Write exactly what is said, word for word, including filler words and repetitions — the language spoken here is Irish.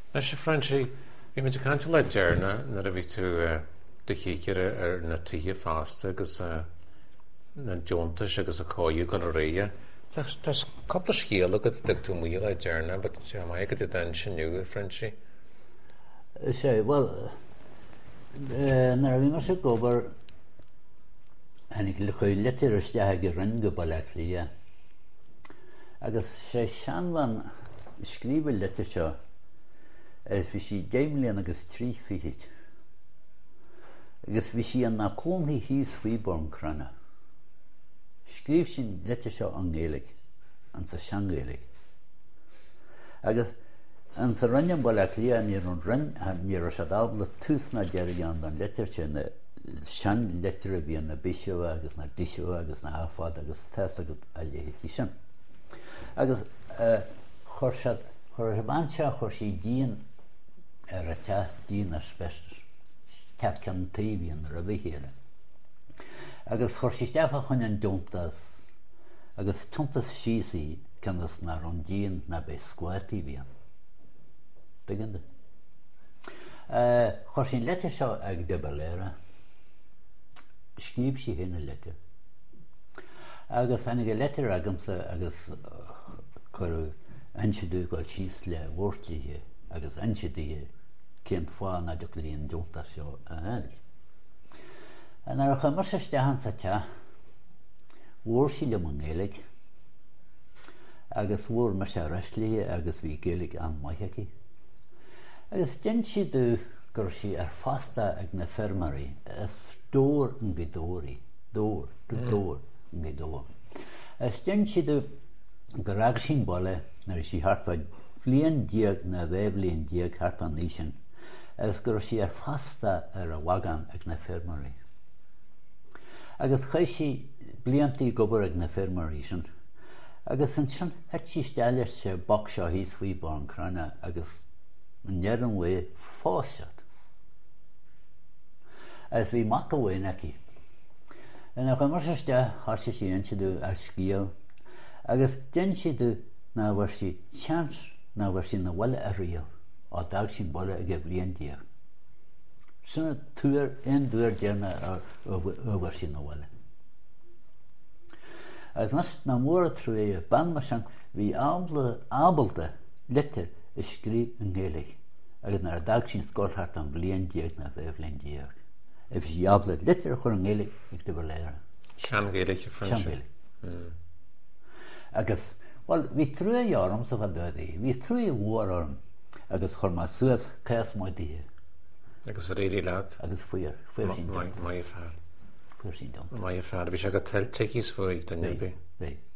Na sé Fransi bhí me caiinte le dearna na a bhí tú de chiicear ar na tithe fásta agus na deontas agus a cóú go réige. Tás coppla scéal agad ag tú mí le dearna, but mai go den sinniu Fransi. sé well na bhí mar sé gobar hanig le chuil letir isteach go rinn go bailach lia. Agus sé seanhain scríbh letir seo as bhí sí déimlíon agus trí fihiid. Agus bhí sí an na cóntaí híos faoi born crana. Scríbh sin letir seo an Gaeilge, an sa seangéalaigh. Agus an sa rinnean bailach lia níor an rinn níor a seadábla túsna deirigh an an letir sin na sean letir a bhí na bisio agus na disio agus na áfád agus testa go a léhétí sin. Agus chuir se chuir a bhaintse chuir sí díon ar a te díon ar spestas ceap cean taobhíon ar a bhíchéile. Agus chuir sí stefa chun an domtas agus tuntas síosaí ceannas na an díon na be scuairtaí bhíon. Beginde. Chuir sin letir seo ag de baléire. Scríb sí héna letir. Agus anig a letir agamsa agus chur ansidú gáil síos le bhórtaíthe agus ansidí cén fáin a do líon dúnta seo a heil. An ar chu mar sa stehan sa te mhór sí le an Gaeilge agus mhór mar sa reislíthe agus bhí Gaeilge an maitheicí. Agus den siadú gur sí ar fasta ag na fermarí is dór an godóirí, dór, dór an godóir. Is den siadú gur ag sin baile nar sí hartfa blion diaag na bheibhlíon diaag hartfa nísin, is gur sí ar fasta ar a wagan ag na fermarí. Agus chuir sí bliantaí gobar ag na fermarí sin, agus an sin het sí stáile sé bach seo híos faoi born crana agus an nearan bhfuil fáisiad. As bhí mac a bhfuin aici. An a chu mar sa ste thar sé sí ansidú ar scíal, agus den siadú ná bhar sí seans ná bhar sí na bhile a riamh á dag sin bolle a go blion diaag. Sinna túir in dúir dearna bhar sí na bhile. As nas na mór a trúé ban mar sin bhí ábalta letir is scríb an Gaeilge agus nar a dag sin scoilthart an blion diaag na bheibhlíon diaag. If sí ábla letir chur an Gaeilge ag de baléire. Sean Gaeilge Fransi. Sean Gaeilge. Agus, well, bhí trúa dhearm sa bhad dúdaí, bhí trúa mhór orm agus chur má suas cás maidíthe. Agus réirí leat. Agus fuir, fuir sin dom. Mai a fear. Fuir sin dom. Mai a fear, bhí se go teicís fuig den nebí. Bhí.